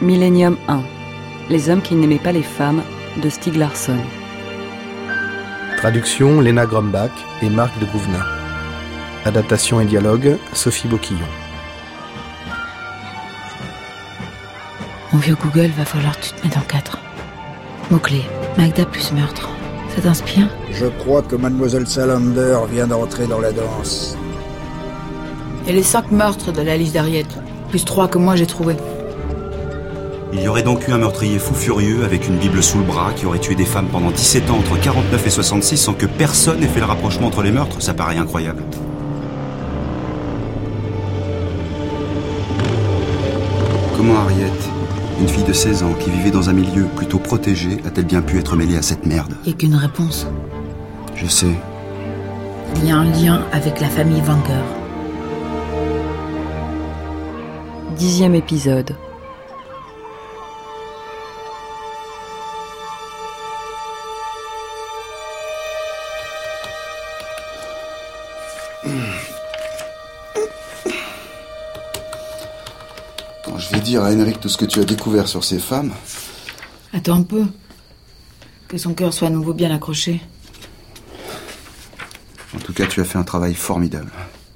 Millennium 1. Les hommes qui n'aimaient pas les femmes de Stieg Larsson. Traduction Lena Grumbach et Marc de Gouvenin. Adaptation et dialogue Sophie Boquillon. Mon vieux Google, va falloir que tu te mettes en 4. Mots-clés, Magda plus meurtre. Ça t'inspire ? Je crois que Mademoiselle Salander vient d'entrer dans la danse. Et les 5 meurtres de la liste d'Harriet, plus 3 que moi j'ai trouvé. Il y aurait donc eu un meurtrier fou furieux avec une Bible sous le bras qui aurait tué des femmes pendant 17 ans entre 49 et 66 sans que personne ait fait le rapprochement entre les meurtres. Ça paraît incroyable. Comment Harriet, une fille de 16 ans qui vivait dans un milieu plutôt protégé, a-t-elle bien pu être mêlée à cette merde ? Il n'y a qu'une réponse. Je sais. Il y a un lien avec la famille Wenger. 10e épisode. Quand je vais dire à Henrik tout ce que tu as découvert sur ces femmes... Attends un peu. Que son cœur soit à nouveau bien accroché. En tout cas, tu as fait un travail formidable.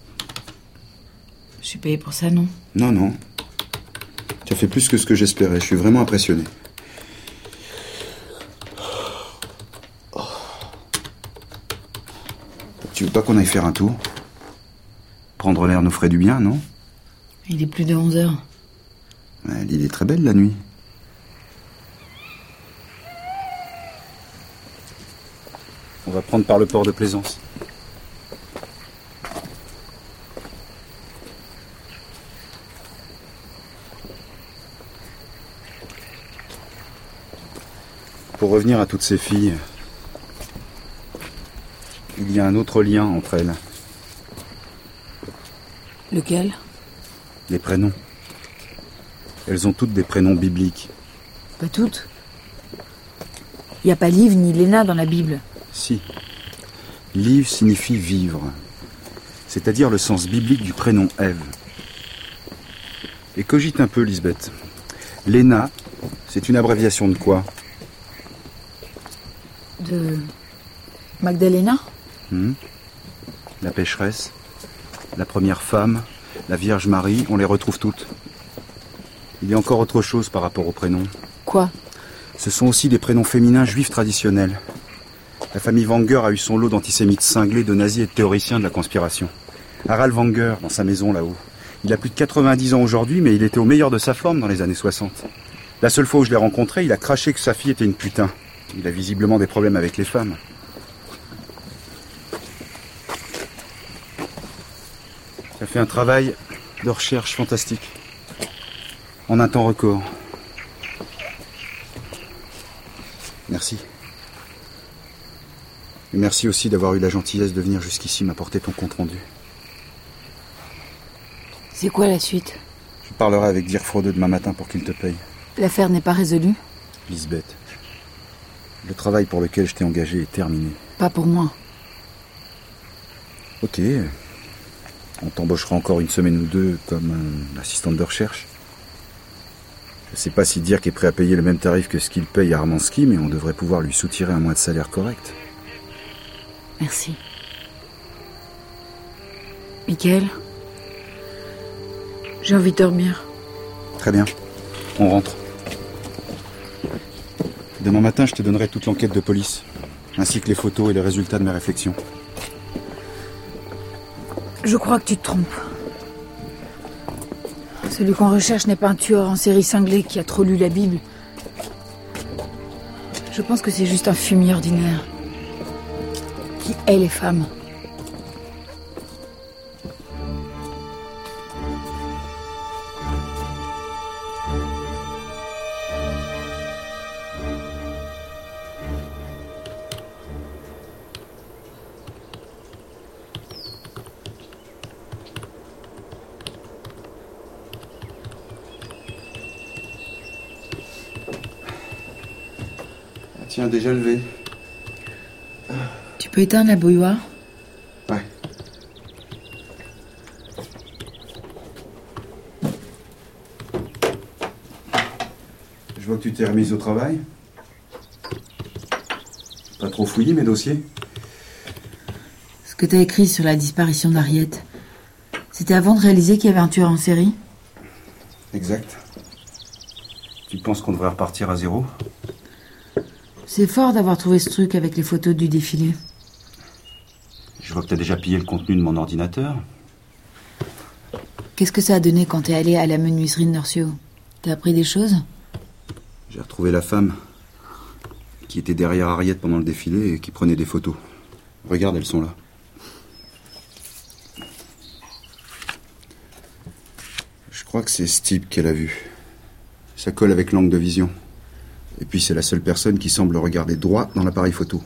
Je suis payée pour ça, non ? Non. Tu as fait plus que ce que j'espérais. Je suis vraiment impressionné. Tu veux pas qu'on aille faire un tour ? Prendre l'air nous ferait du bien, non ? Il est plus de 11h. L'île est très belle la nuit. On va prendre par le port de Plaisance. Pour revenir à toutes ces filles, il y a un autre lien entre elles. Lequel ? Les prénoms. Elles ont toutes des prénoms bibliques. Pas toutes. Il n'y a pas Liv ni Lena dans la Bible. Si. Liv signifie vivre. C'est-à-dire le sens biblique du prénom Ève. Et cogite un peu, Lisbeth. Lena, c'est une abréviation de quoi ? De... Magdalena ? La pécheresse, la première femme, la Vierge Marie, on les retrouve toutes. Il y a encore autre chose par rapport aux prénoms. Quoi ? Ce sont aussi des prénoms féminins juifs traditionnels. La famille Wenger a eu son lot d'antisémites cinglés, de nazis et de théoriciens de la conspiration. Harald Wenger, dans sa maison là-haut. Il a plus de 90 ans aujourd'hui, mais il était au meilleur de sa forme dans les années 60. La seule fois où je l'ai rencontré, il a craché que sa fille était une putain. Il a visiblement des problèmes avec les femmes. Ça fait un travail de recherche fantastique. En un temps record. Merci. Et merci aussi d'avoir eu la gentillesse de venir jusqu'ici m'apporter ton compte-rendu. C'est quoi la suite ? Je parlerai avec Dirk Frodeux demain matin pour qu'il te paye. L'affaire n'est pas résolue ? Lisbeth, le travail pour lequel je t'ai engagé est terminé. Pas pour moi. Ok. On t'embauchera encore une semaine ou deux comme assistante de recherche. Je sais pas si Dirk est prêt à payer le même tarif que ce qu'il paye à Armansky, mais on devrait pouvoir lui soutirer un mois de salaire correct. Merci. Michael ? J'ai envie de dormir. Très bien. On rentre. Demain matin, je te donnerai toute l'enquête de police, ainsi que les photos et les résultats de mes réflexions. Je crois que tu te trompes. Celui qu'on recherche n'est pas un tueur en série cinglé qui a trop lu la Bible. Je pense que c'est juste un fumier ordinaire qui hait les femmes. Tiens, déjà levé. Tu peux éteindre la bouilloire ? Ouais. vois que tu t'es remise au travail. Pas trop fouillé mes dossiers? Ce que t'as écrit sur la disparition d'Harriet, c'était avant de réaliser qu'il y avait un tueur en série? Exact. Tu penses qu'on devrait repartir à zéro? C'est fort d'avoir trouvé ce truc avec les photos du défilé. Je vois que t'as déjà pillé le contenu de mon ordinateur. Qu'est-ce que ça a donné quand t'es allé à la menuiserie de Norcio? T'as appris des choses? J'ai retrouvé la femme qui était derrière Harriet pendant le défilé et qui prenait des photos. Regarde, elles sont là. Je crois que c'est ce type qu'elle a vu. Ça colle avec l'angle de vision. Et puis c'est la seule personne qui semble regarder droit dans l'appareil photo.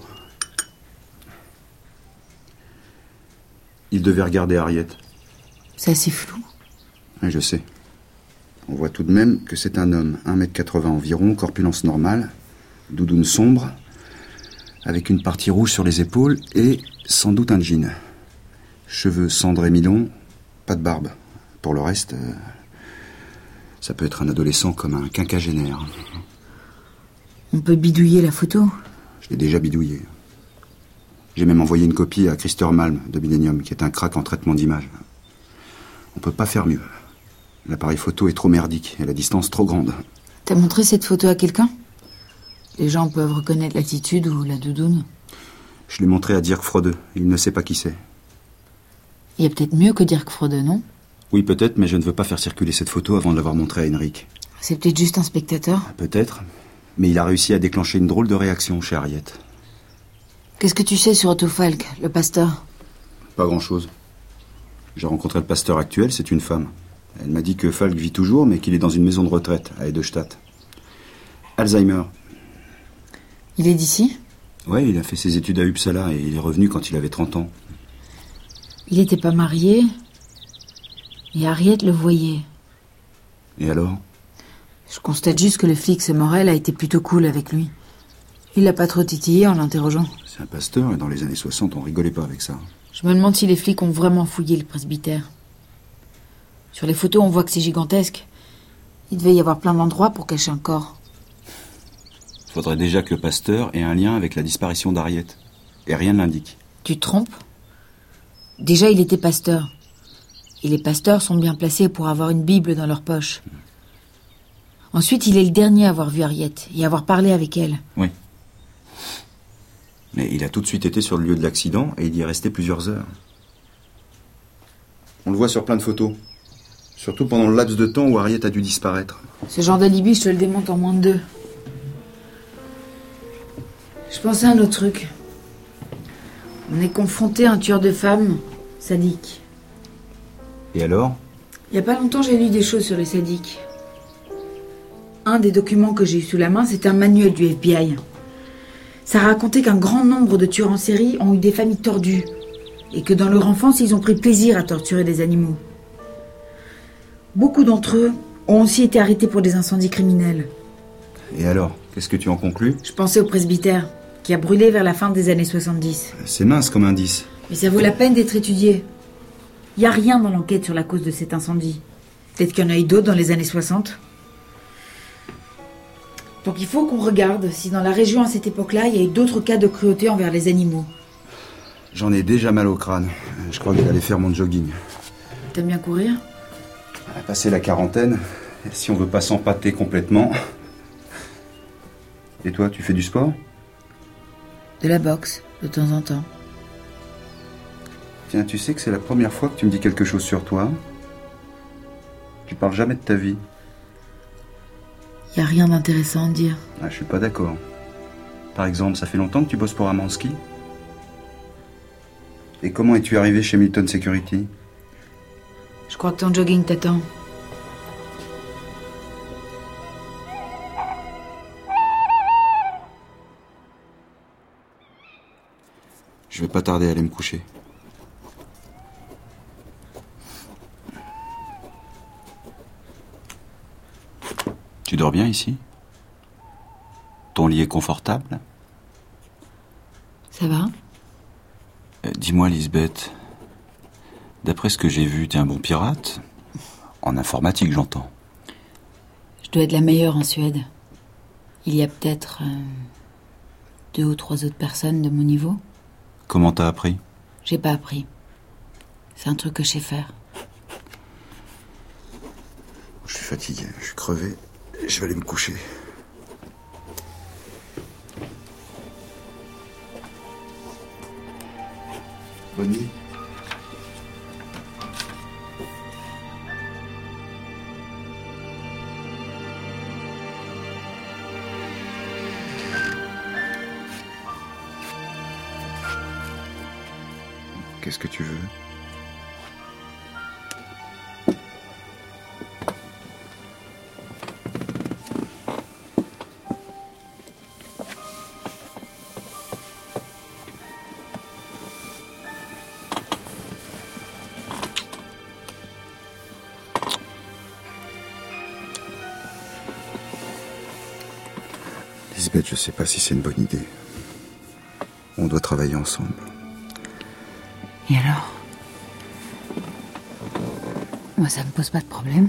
Il devait regarder Harriet. C'est assez flou. Oui, je sais. On voit tout de même que c'est un homme, 1m80 environ, corpulence normale, doudoune sombre, avec une partie rouge sur les épaules et sans doute un jean. Cheveux cendrés mi-longs, pas de barbe. Pour le reste, ça peut être un adolescent comme un quinquagénaire. On peut bidouiller la photo? Je l'ai déjà bidouillé. J'ai même envoyé une copie à Christer Malm de Millennium, qui est un crack en traitement d'image. On peut pas faire mieux. L'appareil photo est trop merdique et la distance trop grande. T'as montré cette photo à quelqu'un? Les gens peuvent reconnaître l'attitude ou la doudoune. Je l'ai montré à Dirk Frode. Il ne sait pas qui c'est. Il y a peut-être mieux que Dirk Frode, non? Oui, peut-être, mais je ne veux pas faire circuler cette photo avant de l'avoir montrée à Henrik. C'est peut-être juste un spectateur? Peut-être, mais il a réussi à déclencher une drôle de réaction chez Harriet. Qu'est-ce que tu sais sur Otto Falk, le pasteur? Pas grand-chose. J'ai rencontré le pasteur actuel, c'est une femme. Elle m'a dit que Falk vit toujours, mais qu'il est dans une maison de retraite, à Edelstadt. Alzheimer. Il est d'ici? Ouais, il a fait ses études à Uppsala et il est revenu quand il avait 30 ans. Il n'était pas marié, et Harriet le voyait. Et alors? Je constate juste que le flic Morel a été plutôt cool avec lui. Il l'a pas trop titillé en l'interrogeant. C'est un pasteur et dans les années 60, on rigolait pas avec ça. Je me demande si les flics ont vraiment fouillé le presbytère. Sur les photos, on voit que c'est gigantesque. Il devait y avoir plein d'endroits pour cacher un corps. Faudrait déjà que le pasteur ait un lien avec la disparition d'Harriet. Et rien ne l'indique. Tu te trompes? Déjà, il était pasteur. Et les pasteurs sont bien placés pour avoir une Bible dans leur poche. Ensuite, il est le dernier à avoir vu Harriet et à avoir parlé avec elle. Oui. Mais il a tout de suite été sur le lieu de l'accident et il y est resté plusieurs heures. On le voit sur plein de photos. Surtout pendant le laps de temps où Harriet a dû disparaître. Ce genre d'alibi, je te le démonte en moins de 2. Je pensais à un autre truc. On est confronté à un tueur de femmes, sadique. Et alors? Il y a pas longtemps, j'ai lu des choses sur les sadiques. Un des documents que j'ai eu sous la main, c'est un manuel du FBI. Ça racontait qu'un grand nombre de tueurs en série ont eu des familles tordues et que dans leur enfance, ils ont pris plaisir à torturer des animaux. Beaucoup d'entre eux ont aussi été arrêtés pour des incendies criminels. Et alors? Qu'est-ce que tu en conclus? Je pensais au presbytère, qui a brûlé vers la fin des années 70. C'est mince comme indice. Mais ça vaut la peine d'être étudié. Il n'y a rien dans l'enquête sur la cause de cet incendie. Peut-être qu'il y en a eu d'autres dans les années 60. Donc il faut qu'on regarde si dans la région à cette époque-là, il y a eu d'autres cas de cruauté envers les animaux. J'en ai déjà mal au crâne. Je crois que je vais aller faire mon jogging. T'aimes bien courir? On a passé la quarantaine. Si on veut pas s'empâter complètement... Et toi, tu fais du sport? De la boxe, de temps en temps. Tiens, tu sais que c'est la première fois que tu me dis quelque chose sur toi. Tu parles jamais de ta vie. Il n'y a rien d'intéressant à dire. Ah, je suis pas d'accord. Par exemple, ça fait longtemps que tu bosses pour Amansky? Et comment es-tu arrivé chez Milton Security? Je crois que ton jogging t'attend. Je vais pas tarder à aller me coucher. Tu dors bien ici? Ton lit est confortable? Ça va? Dis-moi, Lisbeth, d'après ce que j'ai vu, t'es un bon pirate? En informatique, j'entends. Je dois être la meilleure en Suède. Il y a peut-être 2 ou 3 autres personnes de mon niveau. Comment t'as appris? J'ai pas appris. C'est un truc que je sais faire. Je suis fatigué, je suis crevé. Je vais aller me coucher. Bonne nuit. Qu'est-ce que tu veux? Lisbeth, je sais pas si c'est une bonne idée. On doit travailler ensemble. Et alors? Moi, ça me pose pas de problème.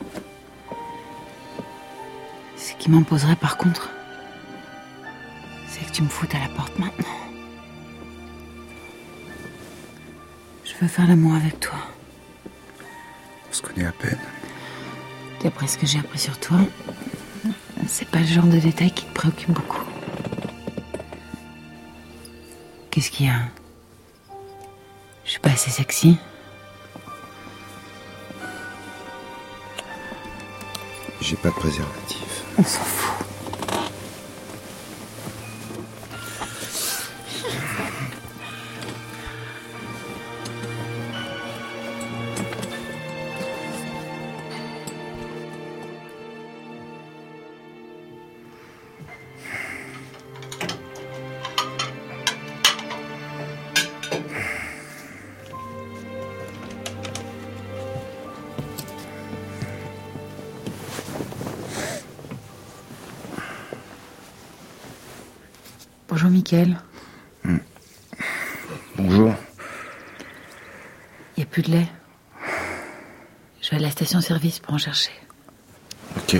Ce qui m'en poserait par contre, c'est que tu me foutes à la porte maintenant. Je veux faire l'amour avec toi. On se connaît à peine. D'après ce que j'ai appris sur toi, c'est pas le genre de détail qui te préoccupe beaucoup. Qu'est-ce qu'il y a? Je suis pas assez sexy? J'ai pas de préservatif. On s'en fout. Bonjour Mickaël. Bonjour. Il n'y a plus de lait. Je vais à la station-service pour en chercher. Ok.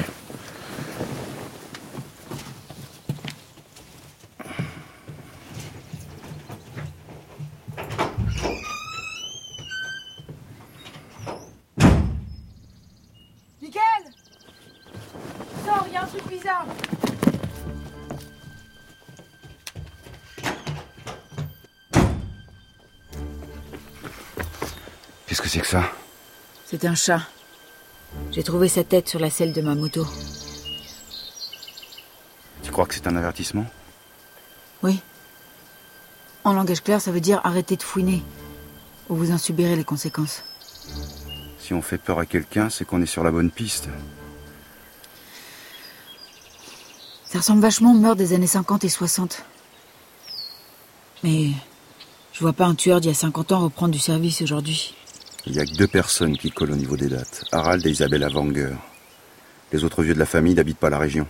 Mickaël! Sors, il y a un truc bizarre. Qu'est-ce que c'est que ça? C'est un chat. J'ai trouvé sa tête sur la selle de ma moto. Tu crois que c'est un avertissement? Oui. En langage clair, ça veut dire arrêtez de fouiner. Ou vous en subirez les conséquences. Si on fait peur à quelqu'un, c'est qu'on est sur la bonne piste. Ça ressemble vachement au meurtre des années 50 et 60. Mais je vois pas un tueur d'il y a 50 ans reprendre du service aujourd'hui. Il y a que 2 personnes qui collent au niveau des dates. Harald et Isabella Wenger. Les autres vieux de la famille n'habitent pas la région.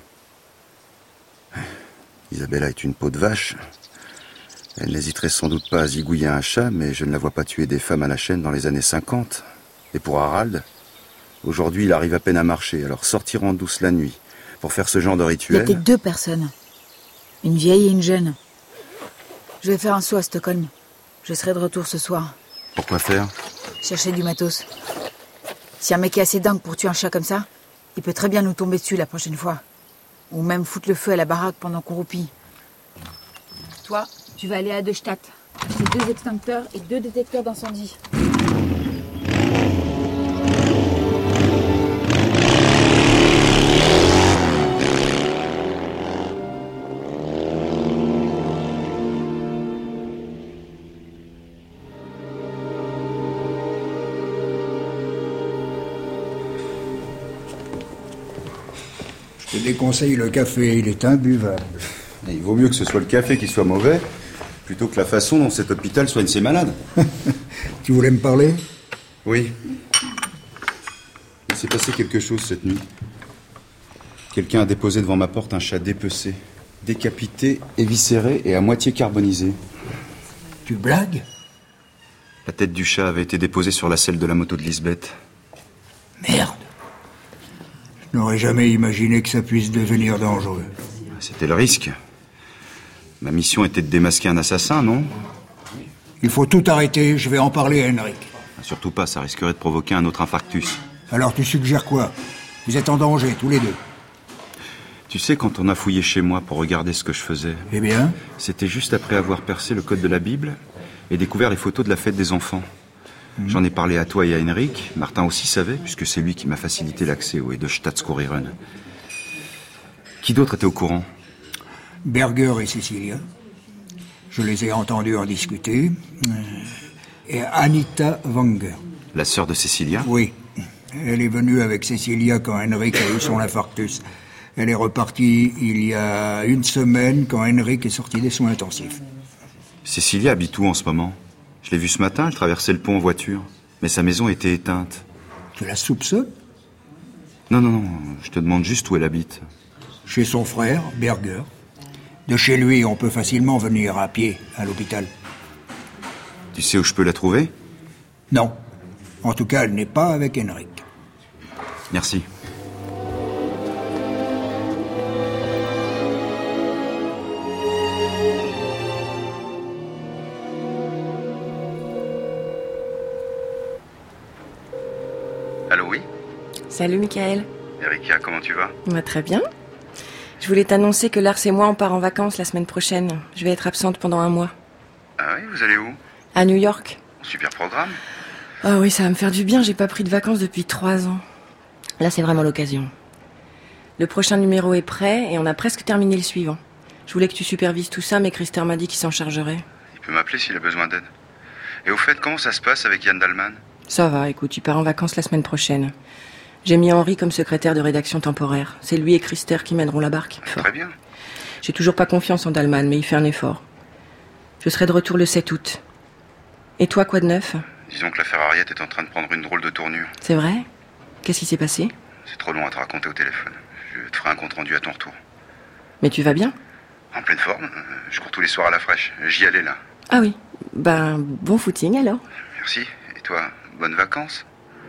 Isabella est une peau de vache. Elle n'hésiterait sans doute pas à zigouiller un chat, mais je ne la vois pas tuer des femmes à la chaîne dans les années 50. Et pour Harald, aujourd'hui il arrive à peine à marcher, alors sortir en douce la nuit pour faire ce genre de Il y a rituel... peut-être 2 personnes. Une vieille et une jeune. Je vais faire un saut à Stockholm. Je serai de retour ce soir. Pourquoi faire? Chercher du matos. Si un mec est assez dingue pour tuer un chat comme ça, il peut très bien nous tomber dessus la prochaine fois. Ou même foutre le feu à la baraque pendant qu'on roupille. Toi, tu vas aller à De Stadt. C'est 2 extincteurs et 2 détecteurs d'incendie. Je te déconseille le café, il est imbuvable. Et il vaut mieux que ce soit le café qui soit mauvais, plutôt que la façon dont cet hôpital soigne ses malades. Tu voulais me parler? Oui. Il s'est passé quelque chose cette nuit. Quelqu'un a déposé devant ma porte un chat dépecé, décapité, éviscéré et à moitié carbonisé. Tu blagues? La tête du chat avait été déposée sur la selle de la moto de Lisbeth. Merde. Je n'aurais jamais imaginé que ça puisse devenir dangereux. C'était le risque. Ma mission était de démasquer un assassin, non? Il faut tout arrêter, je vais en parler à Henrik. Surtout pas, ça risquerait de provoquer un autre infarctus. Alors tu suggères quoi? Vous êtes en danger, tous les deux. Tu sais, quand on a fouillé chez moi pour regarder ce que je faisais... Eh bien? C'était juste après avoir percé le code de la Bible et découvert les photos de la fête des enfants. J'en ai parlé à toi et à Henrik. Martin aussi savait, puisque c'est lui qui m'a facilité l'accès au Edelstadtskuriren. Qui d'autre était au courant? Berger et Cecilia. Je les ai entendus en discuter. Et Anita Wenger. La sœur de Cecilia? Oui. Elle est venue avec Cecilia quand Henrik a eu son infarctus. Elle est repartie il y a une semaine quand Henrik est sorti des soins intensifs. Cecilia habite où en ce moment? Je l'ai vue ce matin, elle traversait le pont en voiture. Mais sa maison était éteinte. Tu la soupçonnes? Non, je te demande juste où elle habite. Chez son frère, Berger. De chez lui, on peut facilement venir à pied à l'hôpital. Tu sais où je peux la trouver? Non. En tout cas, elle n'est pas avec Henrik. Merci. Allô, oui? Salut Michael. Erika, comment tu vas? Très bien. Je voulais t'annoncer que Lars et moi on part en vacances la semaine prochaine. Je vais être absente pendant 1 mois. Ah oui, vous allez où? À New York. Super programme. Ah oui, ça va me faire du bien, j'ai pas pris de vacances depuis 3 ans. Là c'est vraiment l'occasion. Le prochain numéro est prêt et on a presque terminé le suivant. Je voulais que tu supervises tout ça, mais Christer m'a dit qu'il s'en chargerait. Il peut m'appeler s'il a besoin d'aide. Et au fait, comment ça se passe avec Yann Dalman? Ça va, écoute, tu pars en vacances la semaine prochaine. J'ai mis Henri comme secrétaire de rédaction temporaire. C'est lui et Christer qui mèneront la barque. Très bien. J'ai toujours pas confiance en Dalman, mais il fait un effort. Je serai de retour le 7 août. Et toi, quoi de neuf? Disons que l'affaire Harriet est en train de prendre une drôle de tournure. C'est vrai? Qu'est-ce qui s'est passé? C'est trop long à te raconter au téléphone. Je te ferai un compte-rendu à ton retour. Mais tu vas bien? En pleine forme. Je cours tous les soirs à la fraîche. J'y allais là. Ah oui. Ben, bon footing alors. Merci. Et toi, bonnes vacances?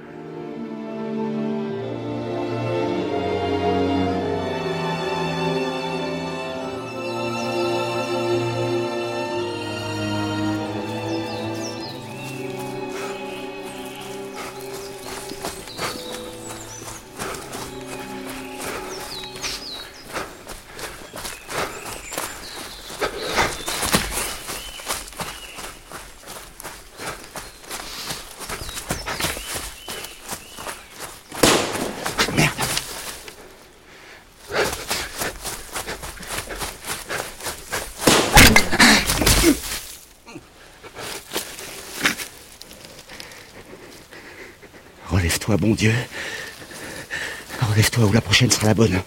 Relève-toi, bon Dieu. Relève-toi ou la prochaine sera la bonne.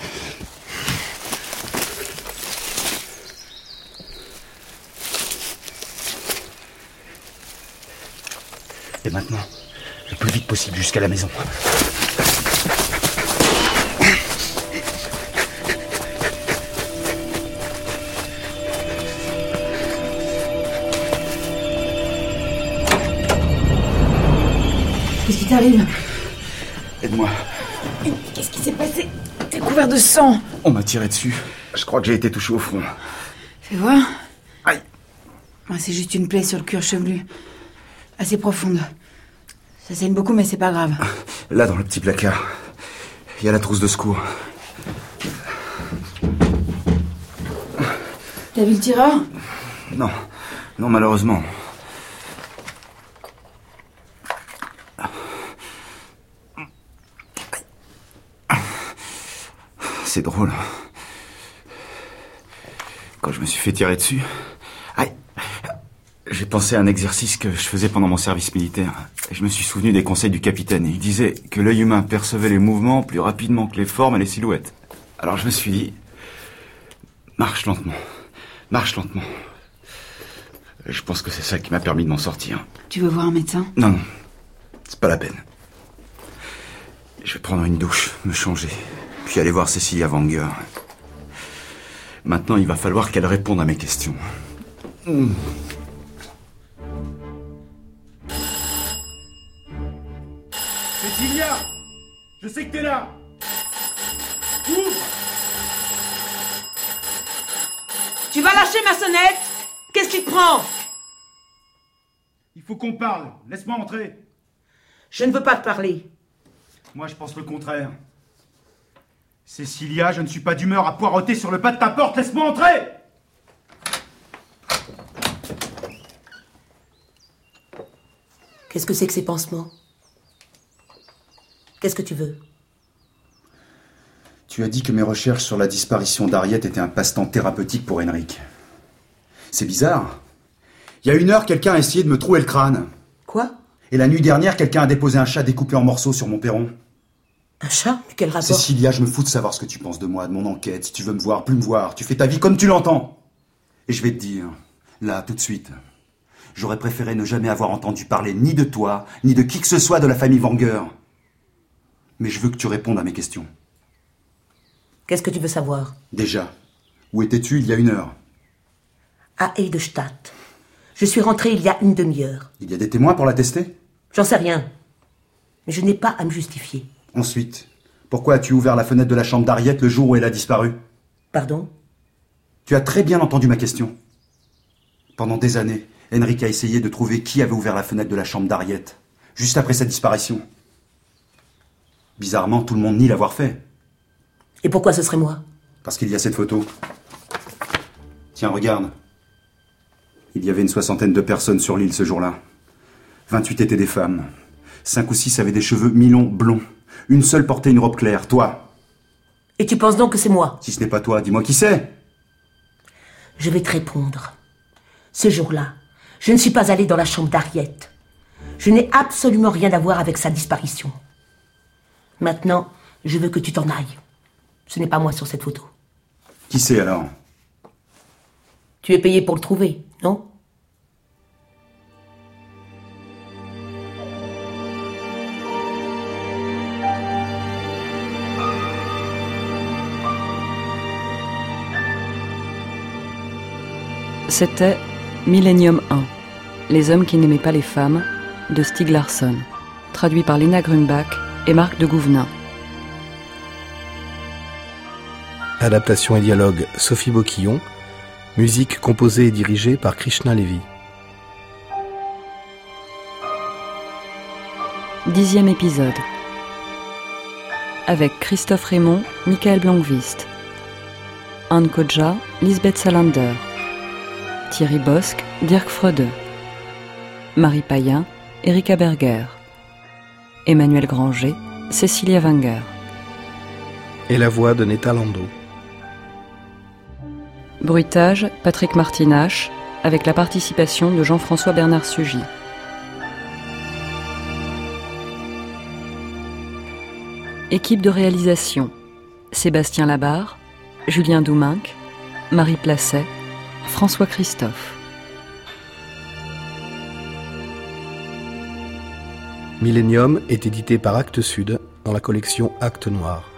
Et maintenant, le plus vite possible jusqu'à la maison. Qu'est-ce qui t'arrive? Aide-moi. Qu'est-ce qui s'est passé? T'es couvert de sang. On m'a tiré dessus. Je crois que j'ai été touché au front. Fais voir. Aïe. C'est juste une plaie sur le cuir chevelu. Assez profonde. Ça saigne beaucoup, mais c'est pas grave. Là, dans le petit placard, il y a la trousse de secours. T'as vu le tireur? Non, malheureusement. C'est drôle. Quand je me suis fait tirer dessus, j'ai pensé à un exercice que je faisais pendant mon service militaire. Et je me suis souvenu des conseils du capitaine. Il disait que l'œil humain percevait les mouvements plus rapidement que les formes et les silhouettes. Alors je me suis dit, marche lentement. Je pense que c'est ça qui m'a permis de m'en sortir. Tu veux voir un médecin? Non, c'est pas la peine. Je vais prendre une douche, me changer, puis aller voir Cecilia Wenger. Maintenant, il va falloir qu'elle réponde à mes questions. Cecilia, je sais que t'es là. Ouvre. Tu vas lâcher ma sonnette? Qu'est-ce qui te prend? Il faut qu'on parle. Laisse-moi entrer. Je ne veux pas te parler. Moi, je pense le contraire. Cécilia, je ne suis pas d'humeur à poireauter sur le pas de ta porte. Laisse-moi entrer! Qu'est-ce que c'est que ces pansements? Qu'est-ce que tu veux? Tu as dit que mes recherches sur la disparition d'Harriet étaient un passe-temps thérapeutique pour Henrik. C'est bizarre. Il y a 1 heure, quelqu'un a essayé de me trouer le crâne. Quoi? Et la nuit dernière, quelqu'un a déposé un chat découpé en morceaux sur mon perron. Un chat? Mais quel rapport? Cécilia, je me fous de savoir ce que tu penses de moi, de mon enquête. Si tu veux me voir, plus me voir. Tu fais ta vie comme tu l'entends. Et je vais te dire, là, tout de suite, j'aurais préféré ne jamais avoir entendu parler ni de toi, ni de qui que ce soit de la famille Wenger. Mais je veux que tu répondes à mes questions. Qu'est-ce que tu veux savoir? Déjà, où étais-tu il y a 1 heure? À Eidestadt. Je suis rentrée il y a une demi-heure. Il y a des témoins pour l'attester? J'en sais rien. Mais je n'ai pas à me justifier. Ensuite, pourquoi as-tu ouvert la fenêtre de la chambre d'Harriet le jour où elle a disparu? Pardon? Tu as très bien entendu ma question. Pendant des années, Henrik a essayé de trouver qui avait ouvert la fenêtre de la chambre d'Harriet, juste après sa disparition. Bizarrement, tout le monde nie l'avoir fait. Et pourquoi ce serait moi? Parce qu'il y a cette photo. Tiens, regarde. Il y avait une 60aine de personnes sur l'île ce jour-là. 28 étaient des femmes. 5 ou 6 avaient des cheveux mi-longs blonds. Une seule portait une robe claire, toi. Et tu penses donc que c'est moi? Si ce n'est pas toi, dis-moi qui c'est. Je vais te répondre. Ce jour-là, je ne suis pas allée dans la chambre d'Harriet. Je n'ai absolument rien à voir avec sa disparition. Maintenant, je veux que tu t'en ailles. Ce n'est pas moi sur cette photo. Qui c'est alors? Tu es payé pour le trouver, non? C'était Millennium 1, Les hommes qui n'aimaient pas les femmes, de Stieg Larsson, traduit par Lena Grumbach et Marc de Gouvenin. Adaptation et dialogue Sophie Boquillon. Musique composée et dirigée par Krishna Levy. 10e épisode. Avec Christophe Raymond, Michael Blomqvist, Anne Kodja, Lisbeth Salander, Thierry Bosc, Dirk Freude, Marie Payen, Erika Berger, Emmanuel Granger, Cécilia Wenger. Et la voix de Netta Lando. Bruitage, Patrick Martinache, avec la participation de Jean-François Bernard Sugy. Équipe de réalisation: Sébastien Labarre, Julien Douminc, Marie Placet, François Christophe. Millennium est édité par Actes Sud dans la collection Actes Noirs.